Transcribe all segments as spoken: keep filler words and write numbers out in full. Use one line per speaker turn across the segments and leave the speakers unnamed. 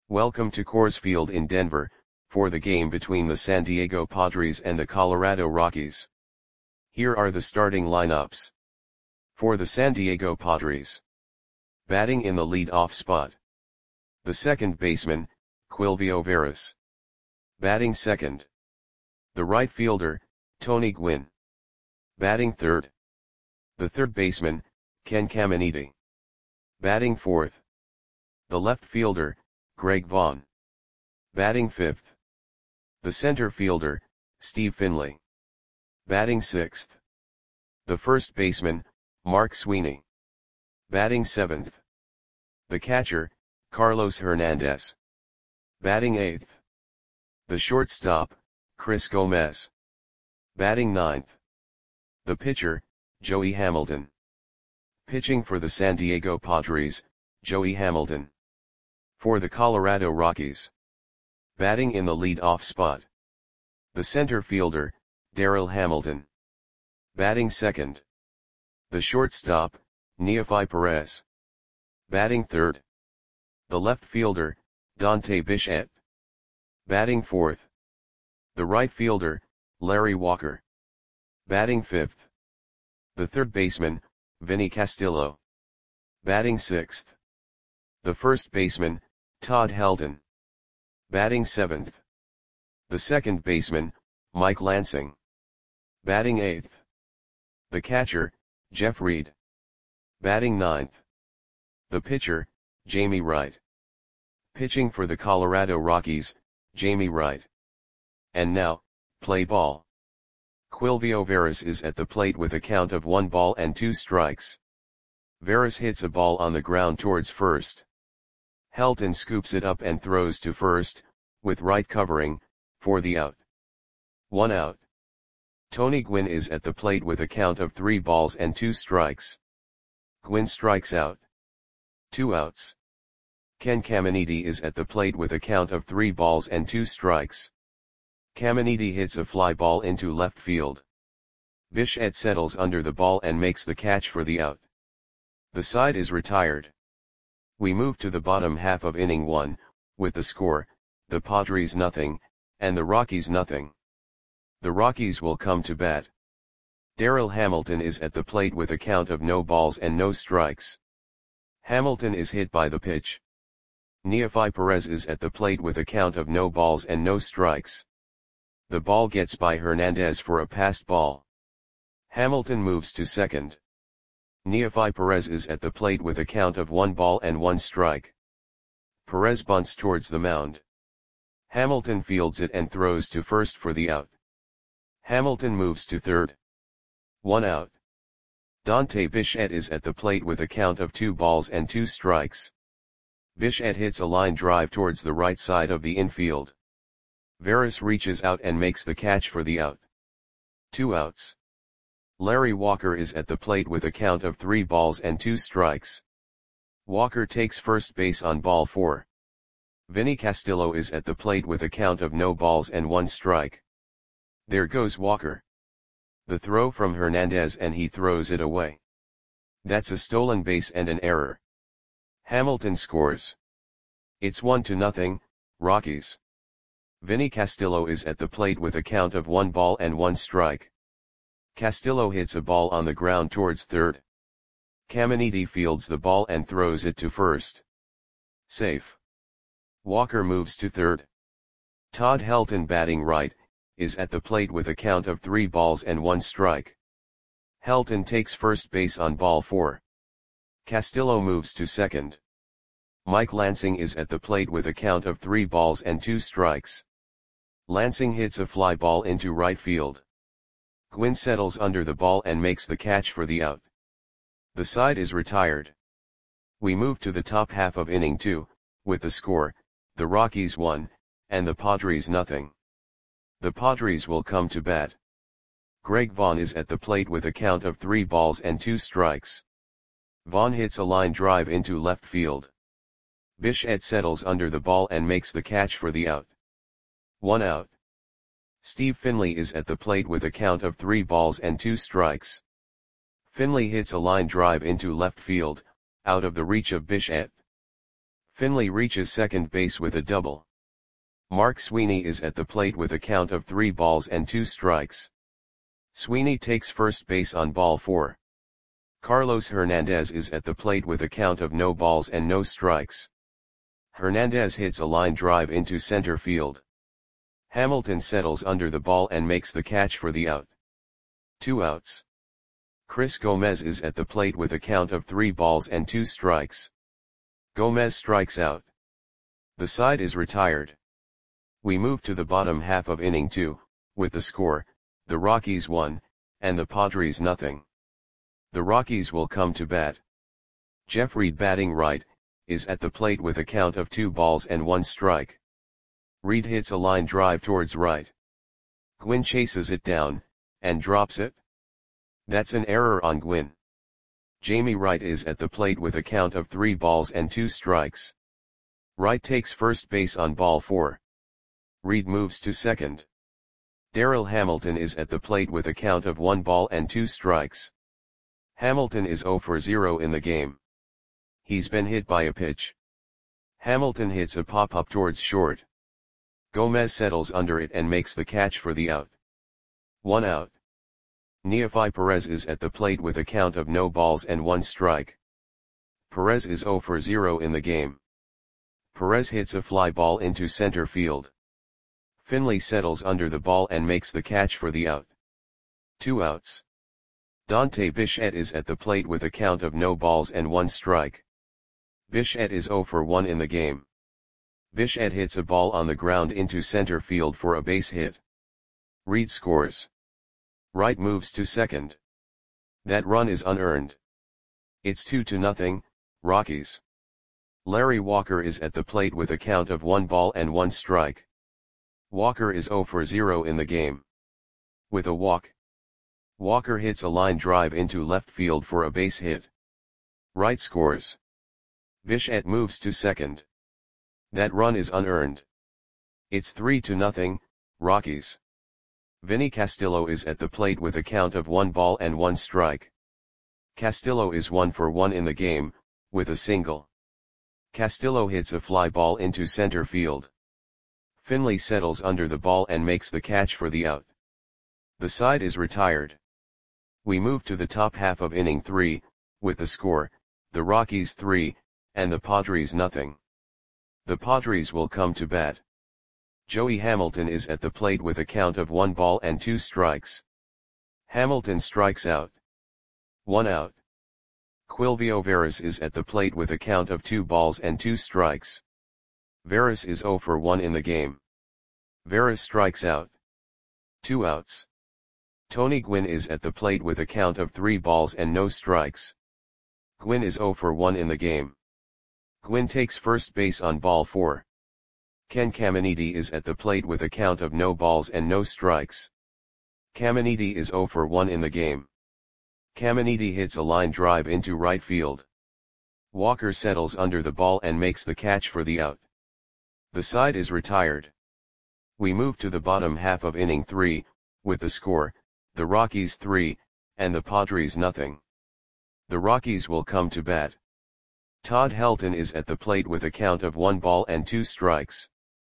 Welcome to Coors Field in Denver, for the game between the San Diego Padres and the Colorado Rockies. Here are the starting lineups. For the San Diego Padres. Batting in the lead-off spot. The second baseman, Quilvio Veras. Batting second. The right fielder, Tony Gwynn. Batting third. The third baseman, Ken Caminiti. Batting fourth. The left fielder, Greg Vaughn. Batting fifth. The center fielder, Steve Finley. Batting sixth. The first baseman, Mark Sweeney. Batting seventh. The catcher, Carlos Hernandez. Batting eighth. The shortstop, Chris Gomez. Batting ninth. The pitcher, Joey Hamilton. Pitching for the San Diego Padres, Joey Hamilton. For the Colorado Rockies. Batting in the lead-off spot. The center fielder, Darryl Hamilton. Batting second. The shortstop, Neofi Perez. Batting third. The left fielder, Dante Bichette. Batting fourth. The right fielder, Larry Walker. Batting fifth. The third baseman, Vinny Castillo. Batting sixth. The first baseman, Todd Helton. Batting seventh. The second baseman, Mike Lansing. Batting eighth. The catcher, Jeff Reed. Batting ninth. The pitcher, Jamie Wright. Pitching for the Colorado Rockies, Jamie Wright. And now, play ball. Quilvio Veras is at the plate with a count of one ball and two strikes. Veras hits a ball on the ground towards first. Helton scoops it up and throws to first, with Wright covering, for the out. One out. Tony Gwynn is at the plate with a count of three balls and two strikes. Gwynn strikes out. Two outs. Ken Caminiti is at the plate with a count of three balls and two strikes. Caminiti hits a fly ball into left field. Bichette settles under the ball and makes the catch for the out. The side is retired. We move to the bottom half of inning one, with the score, the Padres nothing, and the Rockies nothing. The Rockies will come to bat. Darryl Hamilton is at the plate with a count of no balls and no strikes. Hamilton is hit by the pitch. Neofi Perez is at the plate with a count of no balls and no strikes. The ball gets by Hernandez for a passed ball. Hamilton moves to second. Neofi Perez is at the plate with a count of one ball and one strike. Perez bunts towards the mound. Hamilton fields it and throws to first for the out. Hamilton moves to third. One out. Dante Bichette is at the plate with a count of two balls and two strikes. Bichette hits a line drive towards the right side of the infield. Veras reaches out and makes the catch for the out. Two outs. Larry Walker is at the plate with a count of three balls and two strikes. Walker takes first base on ball four. Vinny Castillo is at the plate with a count of no balls and one strike. There goes Walker. The throw from Hernandez and he throws it away. That's a stolen base and an error. Hamilton scores. It's one to nothing, Rockies. Vinny Castillo is at the plate with a count of one ball and one strike. Castillo hits a ball on the ground towards third. Caminiti fields the ball and throws it to first. Safe. Walker moves to third. Todd Helton, batting right, is at the plate with a count of three balls and one strike. Helton takes first base on ball four. Castillo moves to second. Mike Lansing is at the plate with a count of three balls and two strikes. Lansing hits a fly ball into right field. Gwynn settles under the ball and makes the catch for the out. The side is retired. We move to the top half of inning two, with the score, the Rockies one, and the Padres nothing. The Padres will come to bat. Greg Vaughn is at the plate with a count of three balls and two strikes. Vaughn hits a line drive into left field. Bichette settles under the ball and makes the catch for the out. One out. Steve Finley is at the plate with a count of three balls and two strikes. Finley hits a line drive into left field, out of the reach of Bichette. Finley reaches second base with a double. Mark Sweeney is at the plate with a count of three balls and two strikes. Sweeney takes first base on ball four. Carlos Hernandez is at the plate with a count of no balls and no strikes. Hernandez hits a line drive into center field. Hamilton settles under the ball and makes the catch for the out. Two outs. Chris Gomez is at the plate with a count of three balls and two strikes. Gomez strikes out. The side is retired. We move to the bottom half of inning two, with the score, the Rockies one, and the Padres nothing. The Rockies will come to bat. Jeff Reed, batting right, is at the plate with a count of two balls and one strike. Reed hits a line drive towards right. Gwynn chases it down, and drops it. That's an error on Gwynn. Jamie Wright is at the plate with a count of three balls and two strikes. Wright takes first base on ball four. Reed moves to second. Darryl Hamilton is at the plate with a count of one ball and two strikes. Hamilton is zero for zero in the game. He's been hit by a pitch. Hamilton hits a pop-up towards short. Gomez settles under it and makes the catch for the out. One out. Neefi Perez is at the plate with a count of no balls and one strike. Perez is zero for zero in the game. Perez hits a fly ball into center field. Finley settles under the ball and makes the catch for the out. Two outs. Dante Bichette is at the plate with a count of no balls and one strike. Bichette is zero for one in the game. Bichette hits a ball on the ground into center field for a base hit. Reed scores. Wright moves to second. That run is unearned. It's two to nothing, Rockies. Larry Walker is at the plate with a count of one ball and one strike. Walker is zero for zero in the game. With a walk. Walker hits a line drive into left field for a base hit. Wright scores. Bichette moves to second. That run is unearned. It's three to nothing, Rockies. Vinny Castillo is at the plate with a count of one ball and one strike. Castillo is one for one in the game, with a single. Castillo hits a fly ball into center field. Finley settles under the ball and makes the catch for the out. The side is retired. We move to the top half of inning three, with the score, the Rockies three, and the Padres nothing. The Padres will come to bat. Joey Hamilton is at the plate with a count of one ball and two strikes. Hamilton strikes out. One out. Quilvio Veras is at the plate with a count of two balls and two strikes. Veras is zero for one in the game. Veras strikes out. Two outs. Tony Gwynn is at the plate with a count of three balls and no strikes. Gwynn is zero for one in the game. Gwynn takes first base on ball four. Ken Caminiti is at the plate with a count of no balls and no strikes. Caminiti is zero for one in the game. Caminiti hits a line drive into right field. Walker settles under the ball and makes the catch for the out. The side is retired. We move to the bottom half of inning three, with the score, the Rockies three, and the Padres nothing. The Rockies will come to bat. Todd Helton is at the plate with a count of one ball and two strikes.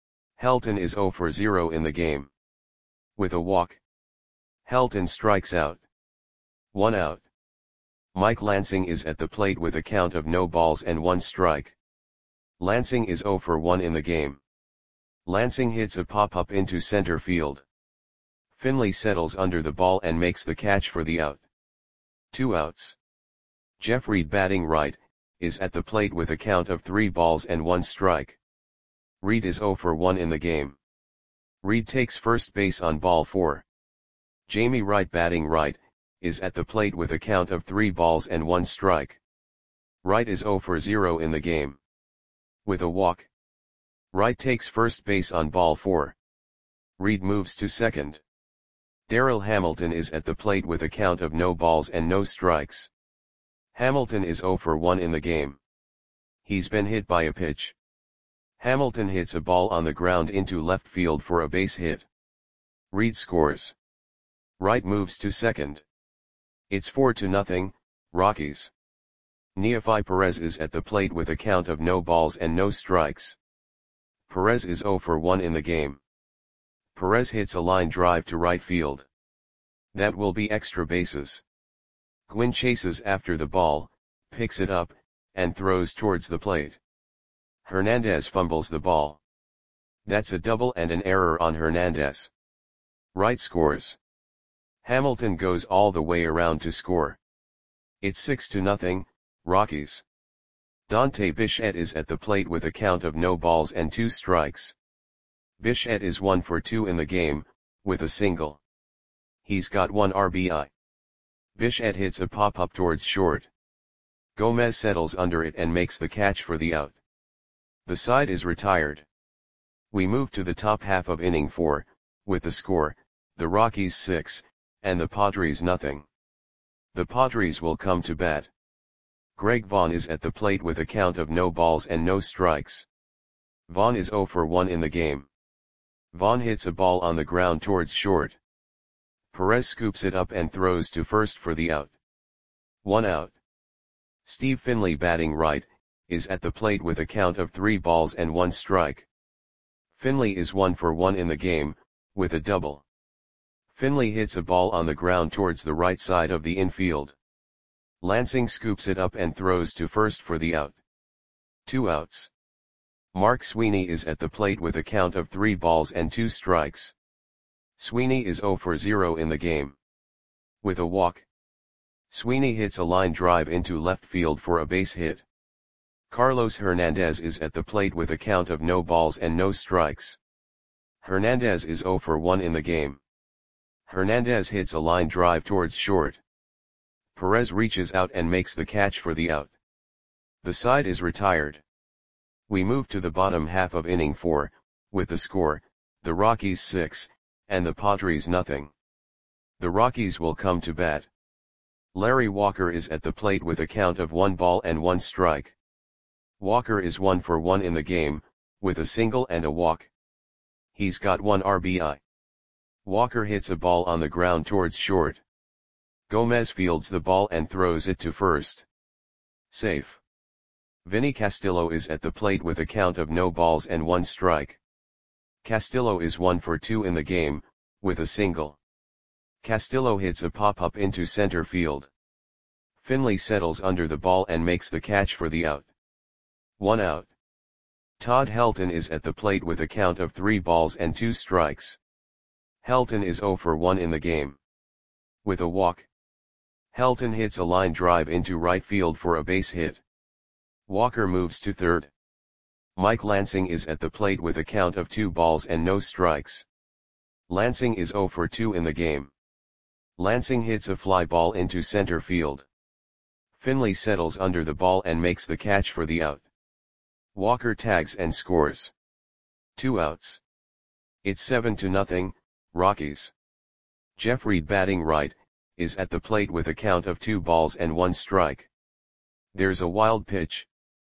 Helton is zero for zero in the game. With a walk. Helton strikes out. One out. Mike Lansing is at the plate with a count of no balls and one strike. Lansing is zero for one in the game. Lansing hits a pop-up into center field. Finley settles under the ball and makes the catch for the out. Two outs. Jeff Reed, batting right, is at the plate with a count of three balls and one strike. Reed is zero for one in the game. Reed takes first base on ball four. Jamie Wright, batting right, is at the plate with a count of three balls and one strike. Wright is zero for zero in the game. With a walk. Wright takes first base on ball four. Reed moves to second. Darryl Hamilton is at the plate with a count of no balls and no strikes. Hamilton is zero for one in the game. He's been hit by a pitch. Hamilton hits a ball on the ground into left field for a base hit. Reed scores. Wright moves to second. It's four to nothing, Rockies. Neofi Perez is at the plate with a count of no balls and no strikes. Perez is zero for one in the game. Perez hits a line drive to right field. That will be extra bases. Gwynn chases after the ball, picks it up, and throws towards the plate. Hernandez fumbles the ball. That's a double and an error on Hernandez. Wright scores. Hamilton goes all the way around to score. It's six to nothing, Rockies. Dante Bichette is at the plate with a count of no balls and two strikes. Bichette is one for two in the game, with a single. He's got one R B I. Bichette hits a pop-up towards short. Gomez settles under it and makes the catch for the out. The side is retired. We move to the top half of inning four, with the score, the Rockies six, and the Padres nothing. The Padres will come to bat. Greg Vaughn is at the plate with a count of no balls and no strikes. Vaughn is zero for one in the game. Vaughn hits a ball on the ground towards short. Perez scoops it up and throws to first for the out. One out. Steve Finley, batting right, is at the plate with a count of three balls and one strike. Finley is one for one in the game, with a double. Finley hits a ball on the ground towards the right side of the infield. Lansing scoops it up and throws to first for the out. Two outs. Mark Sweeney is at the plate with a count of three balls and two strikes. Sweeney is zero for zero in the game. With a walk. Sweeney hits a line drive into left field for a base hit. Carlos Hernandez is at the plate with a count of no balls and no strikes. Hernandez is zero for one in the game. Hernandez hits a line drive towards short. Perez reaches out and makes the catch for the out. The side is retired. We move to the bottom half of inning four, with the score, the Rockies six, and the Padres nothing. The Rockies will come to bat. Larry Walker is at the plate with a count of one ball and one strike. Walker is one for one in the game, with a single and a walk. He's got one R B I. Walker hits a ball on the ground towards short. Gomez fields the ball and throws it to first. Safe. Vinny Castillo is at the plate with a count of no balls and one strike. Castillo is one for two in the game, with a single. Castillo hits a pop-up into center field. Finley settles under the ball and makes the catch for the out. One out. Todd Helton is at the plate with a count of three balls and two strikes. Helton is zero for one in the game. With a walk. Helton hits a line drive into right field for a base hit. Walker moves to third. Mike Lansing is at the plate with a count of two balls and no strikes. Lansing is zero for two in the game. Lansing hits a fly ball into center field. Finley settles under the ball and makes the catch for the out. Walker tags and scores. Two outs. It's seven to nothing, Rockies. Jeff Reed, batting right, is at the plate with a count of two balls and one strike. There's a wild pitch.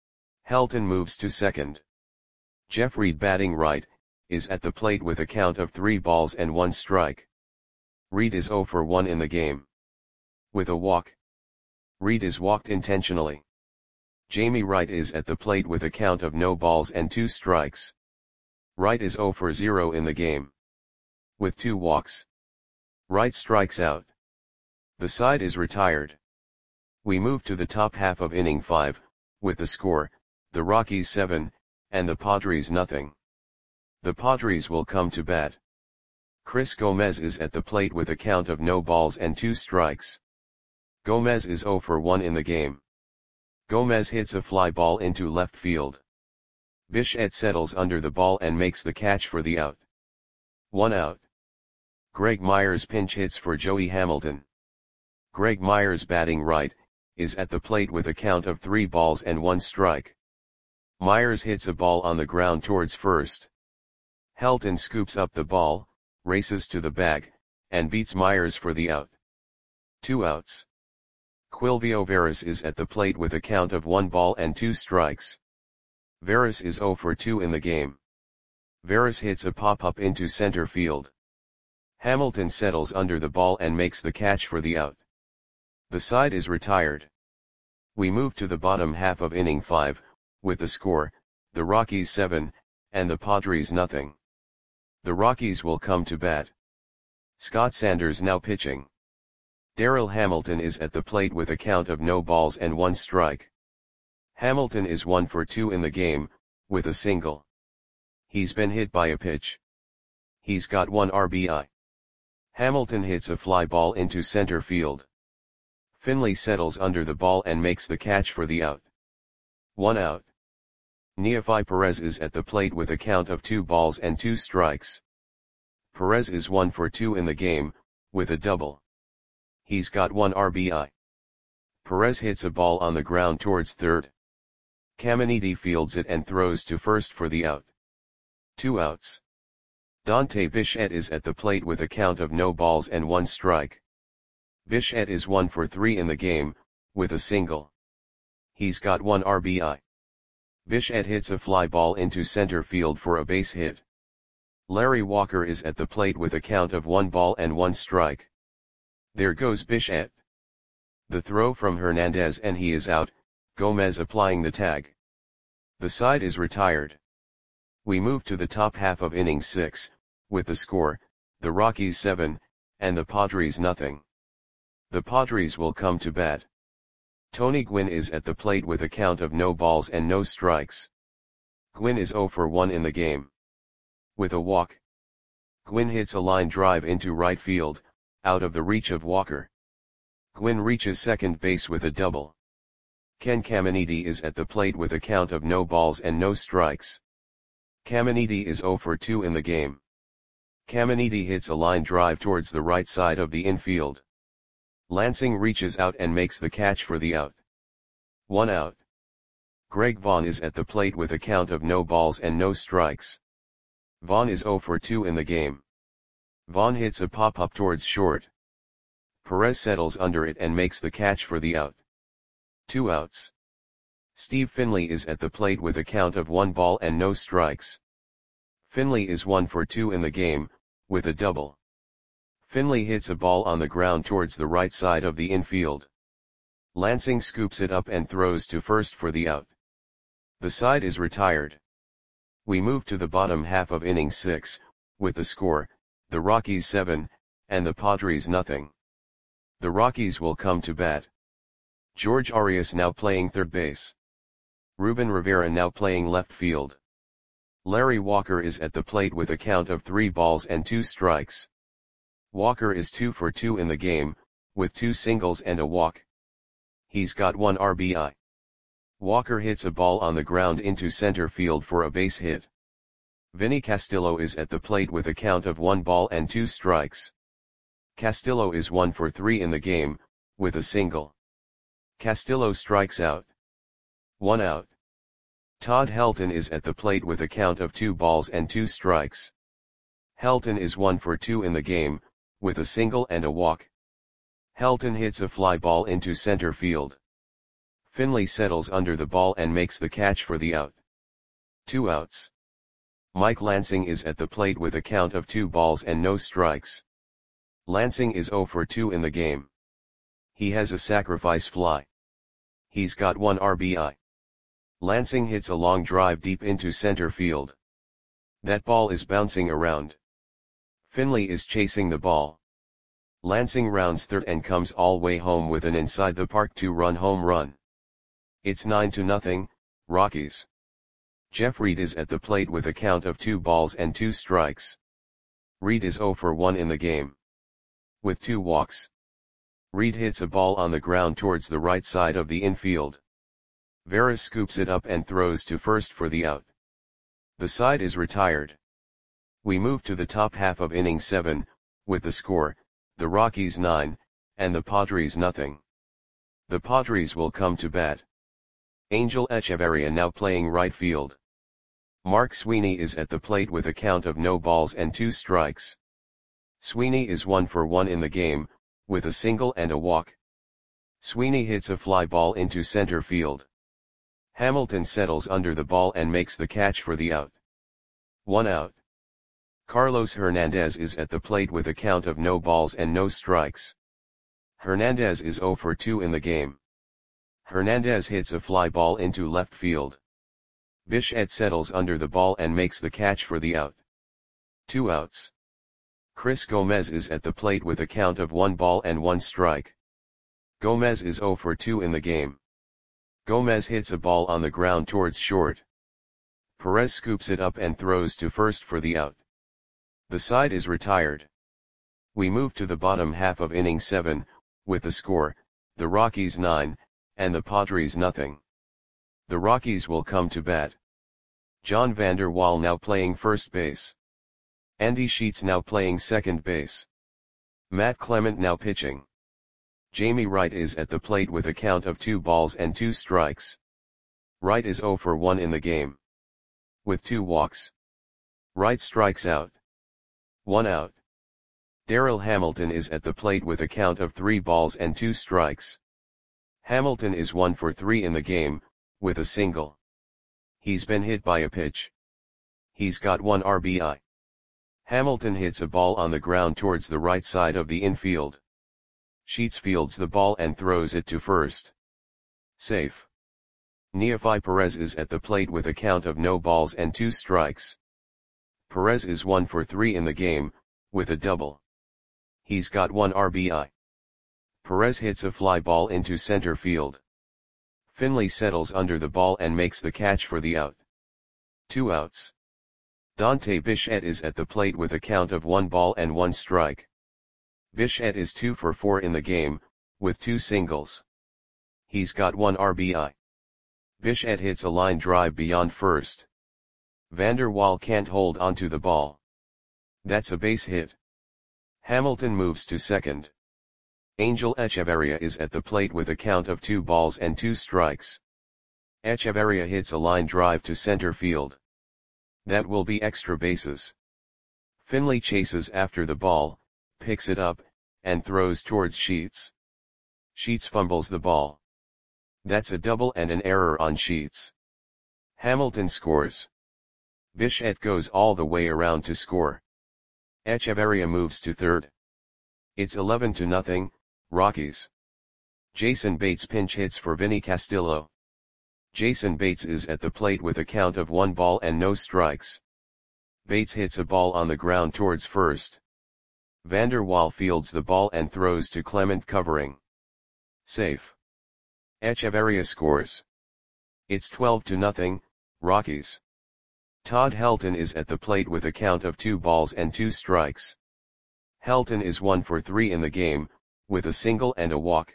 Helton moves to second. Jeff Reed, batting right, is at the plate with a count of three balls and one strike. Reed is zero for one in the game. With a walk. Reed is walked intentionally. Jamie Wright is at the plate with a count of no balls and two strikes. Wright is zero for zero in the game. With two walks. Wright strikes out. The side is retired. We move to the top half of inning five, with the score, the Rockies seven, and the Padres nothing. The Padres will come to bat. Chris Gomez is at the plate with a count of no balls and two strikes. Gomez is zero for one in the game. Gomez hits a fly ball into left field. Bichette settles under the ball and makes the catch for the out. One out. Greg Myers pinch hits for Joey Hamilton. Greg Myers, batting right, is at the plate with a count of three balls and one strike. Myers hits a ball on the ground towards first. Helton scoops up the ball, races to the bag, and beats Myers for the out. Two outs. Quilvio Veras is at the plate with a count of one ball and two strikes. Veras is zero for two in the game. Veras hits a pop-up into center field. Hamilton settles under the ball and makes the catch for the out. The side is retired. We move to the bottom half of inning five, with the score, the Rockies seven, and the Padres nothing. The Rockies will come to bat. Scott Sanders now pitching. Darryl Hamilton is at the plate with a count of no balls and one strike. Hamilton is one for two in the game, with a single. He's been hit by a pitch. He's got one R B I. Hamilton hits a fly ball into center field. Finley settles under the ball and makes the catch for the out. One out. Neofi Perez is at the plate with a count of two balls and two strikes. Perez is one for two in the game, with a double. He's got one R B I. Perez hits a ball on the ground towards third. Caminiti fields it and throws to first for the out. Two outs. Dante Bichette is at the plate with a count of no balls and one strike. Bichette is one for three in the game, with a single. He's got one R B I. Bichette hits a fly ball into center field for a base hit. Larry Walker is at the plate with a count of one ball and one strike. There goes Bichette. The throw from Hernandez and he is out, Gomez applying the tag. The side is retired. We move to the top half of inning six, with the score, the Rockies seven, and the Padres nothing. The Padres will come to bat. Tony Gwynn is at the plate with a count of no balls and no strikes. Gwynn is zero for one in the game. With a walk. Gwynn hits a line drive into right field, out of the reach of Walker. Gwynn reaches second base with a double. Ken Caminiti is at the plate with a count of no balls and no strikes. Caminiti is zero for two in the game. Caminiti hits a line drive towards the right side of the infield. Lansing reaches out and makes the catch for the out. One out. Greg Vaughn is at the plate with a count of no balls and no strikes. Vaughn is zero for two in the game. Vaughn hits a pop-up towards short. Perez settles under it and makes the catch for the out. Two outs. Steve Finley is at the plate with a count of one ball and no strikes. Finley is one for two in the game, with a double. Finley hits a ball on the ground towards the right side of the infield. Lansing scoops it up and throws to first for the out. The side is retired. We move to the bottom half of inning six, with the score, the Rockies seven, and the Padres nothing. The Rockies will come to bat. George Arias now playing third base. Ruben Rivera now playing left field. Larry Walker is at the plate with a count of three balls and two strikes. Walker is two for two in the game, with two singles and a walk. He's got one R B I. Walker hits a ball on the ground into center field for a base hit. Vinny Castillo is at the plate with a count of one ball and two strikes. Castillo is one for three in the game, with a single. Castillo strikes out. One out. Todd Helton is at the plate with a count of two balls and two strikes. Helton is one for two in the game, with a single and a walk. Helton hits a fly ball into center field. Finley settles under the ball and makes the catch for the out. Two outs. Mike Lansing is at the plate with a count of two balls and no strikes. Lansing is zero for two in the game. He has a sacrifice fly. He's got one R B I. Lansing hits a long drive deep into center field. That ball is bouncing around. Finley is chasing the ball. Lansing rounds third and comes all way home with an inside the park two-run home run. It's nine to nothing, Rockies. Jeff Reed is at the plate with a count of two balls and two strikes. Reed is zero for one in the game. With two walks. Reed hits a ball on the ground towards the right side of the infield. Veras scoops it up and throws to first for the out. The side is retired. We move to the top half of inning seven, with the score, the Rockies nine, and the Padres nothing. The Padres will come to bat. Angel Echeverria now playing right field. Mark Sweeney is at the plate with a count of no balls and two strikes. Sweeney is one for one in the game, with a single and a walk. Sweeney hits a fly ball into center field. Hamilton settles under the ball and makes the catch for the out. One out. Carlos Hernandez is at the plate with a count of no balls and no strikes. Hernandez is zero for two in the game. Hernandez hits a fly ball into left field. Bichette settles under the ball and makes the catch for the out. Two outs. Chris Gomez is at the plate with a count of one ball and one strike. Gomez is zero for two in the game. Gomez hits a ball on the ground towards short. Perez scoops it up and throws to first for the out. The side is retired. We move to the bottom half of inning seven, with the score, the Rockies nine, and the Padres nothing. The Rockies will come to bat. John Vander Wal now playing first base. Andy Sheets now playing second base. Matt Clement now pitching. Jamie Wright is at the plate with a count of two balls and two strikes. Wright is zero for one in the game. With two walks. Wright strikes out. One out. Darryl Hamilton is at the plate with a count of three balls and two strikes. Hamilton is one for three in the game, with a single. He's been hit by a pitch. He's got one R B I. Hamilton hits a ball on the ground towards the right side of the infield. Sheets fields the ball and throws it to first. Safe. Neofi Perez is at the plate with a count of no balls and two strikes. Perez is one for three in the game, with a double. He's got one R B I. Perez hits a fly ball into center field. Finley settles under the ball and makes the catch for the out. Two outs. Dante Bichette is at the plate with a count of one ball and one strike. Bichette is two for four in the game, with two singles. He's got one R B I. Bichette hits a line drive beyond first. Vander Wal can't hold onto the ball. That's a base hit. Hamilton moves to second. Angel Echeverria is at the plate with a count of two balls and two strikes. Echeverria hits a line drive to center field. That will be extra bases. Finley chases after the ball, picks it up, and throws towards Sheets. Sheets fumbles the ball. That's a double and an error on Sheets. Hamilton scores. Bichette goes all the way around to score. Echeverria moves to third. It's eleven to nothing, Rockies. Jason Bates pinch hits for Vinny Castillo. Jason Bates is at the plate with a count of one ball and no strikes. Bates hits a ball on the ground towards first. Vander Wal fields the ball and throws to Clement covering. Safe. Echeverria scores. It's twelve to nothing, Rockies. Todd Helton is at the plate with a count of two balls and two strikes. Helton is one for three in the game, with a single and a walk.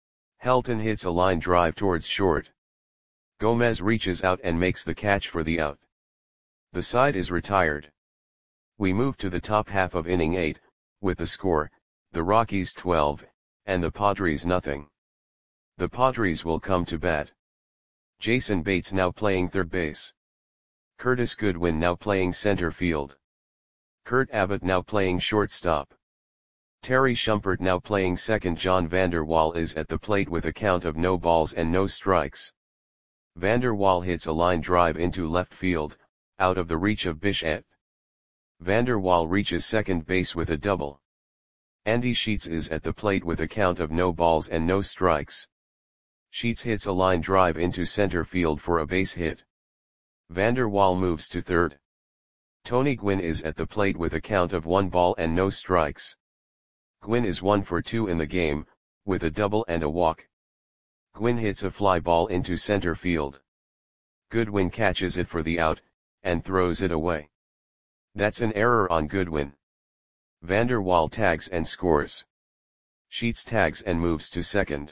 Helton hits a line drive towards short. Gomez reaches out and makes the catch for the out. The side is retired. We move to the top half of inning eight, with the score, the Rockies twelve, and the Padres nothing. The Padres will come to bat. Jason Bates now playing third base. Curtis Goodwin now playing center field. Kurt Abbott now playing shortstop. Terry Shumpert now playing second. John Vander Wal is at the plate with a count of no balls and no strikes. Vander Wal hits a line drive into left field, out of the reach of Bichette. Vander Wal reaches second base with a double. Andy Sheets is at the plate with a count of no balls and no strikes. Sheets hits a line drive into center field for a base hit. Vander Wal moves to third. Tony Gwynn is at the plate with a count of one ball and no strikes. Gwynn is one for two in the game, with a double and a walk. Gwynn hits a fly ball into center field. Goodwin catches it for the out, and throws it away. That's an error on Goodwin. Vander Wal tags and scores. Sheets tags and moves to second.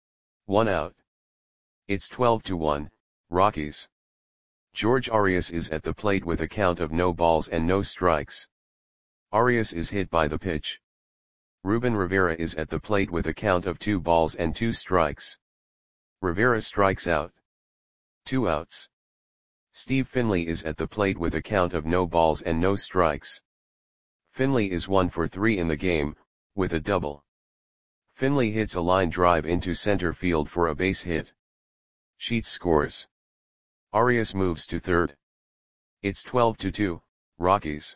One out. It's twelve to one, Rockies. George Arias is at the plate with a count of no balls and no strikes. Arias is hit by the pitch. Ruben Rivera is at the plate with a count of two balls and two strikes. Rivera strikes out. Two outs. Steve Finley is at the plate with a count of no balls and no strikes. Finley is one for three in the game, with a double. Finley hits a line drive into center field for a base hit. Sheets scores. Arias moves to third. It's twelve to two, Rockies.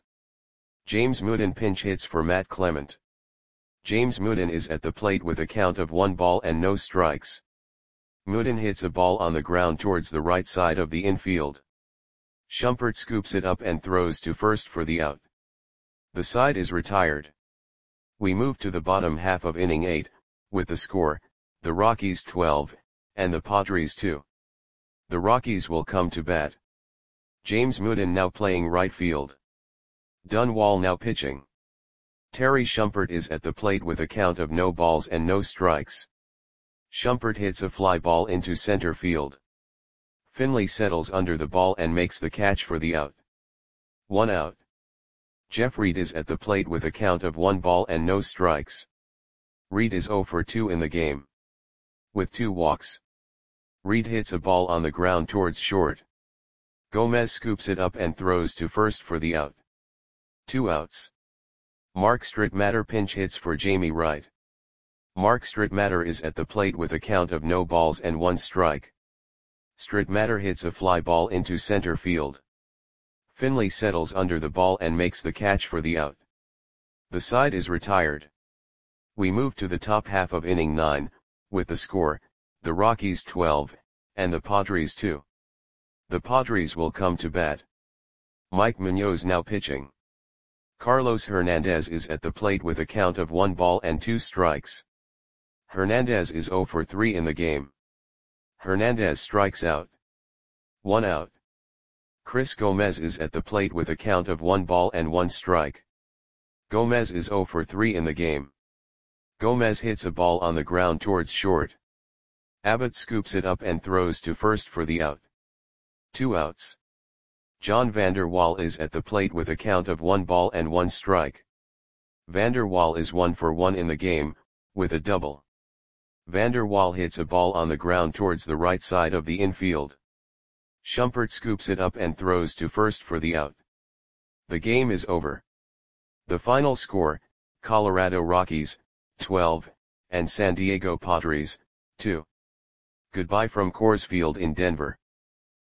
James Mooden pinch hits for Matt Clement. James Mooden is at the plate with a count of one ball and no strikes. Mooden hits a ball on the ground towards the right side of the infield. Schumpert scoops it up and throws to first for the out. The side is retired. We move to the bottom half of inning eight, with the score, the Rockies twelve, and the Padres two. The Rockies will come to bat. James Mooden now playing right field. Dunwall now pitching. Terry Schumpert is at the plate with a count of no balls and no strikes. Schumpert hits a fly ball into center field. Finley settles under the ball and makes the catch for the out. One out. Jeff Reed is at the plate with a count of one ball and no strikes. Reed is zero for two in the game. With two walks. Reed hits a ball on the ground towards short. Gomez scoops it up and throws to first for the out. Two outs. Mark Strittmatter pinch hits for Jamie Wright. Mark Strittmatter is at the plate with a count of no balls and one strike. Strittmatter hits a fly ball into center field. Finley settles under the ball and makes the catch for the out. The side is retired. We move to the top half of inning nine, with the score, the Rockies twelve, and the Padres two. The Padres will come to bat. Mike Munoz now pitching. Carlos Hernandez is at the plate with a count of one ball and two strikes. Hernandez is zero for three in the game. Hernandez strikes out. One out. Chris Gomez is at the plate with a count of one ball and one strike. Gomez is zero for three in the game. Gomez hits a ball on the ground towards short. Abbott scoops it up and throws to first for the out. Two outs. John Vander Wal is at the plate with a count of one ball and one strike. Vander Wal is one for one in the game, with a double. Vander Wal hits a ball on the ground towards the right side of the infield. Schumpert scoops it up and throws to first for the out. The game is over. The final score, Colorado Rockies, twelve, and San Diego Padres, two. Goodbye from Coors Field in Denver.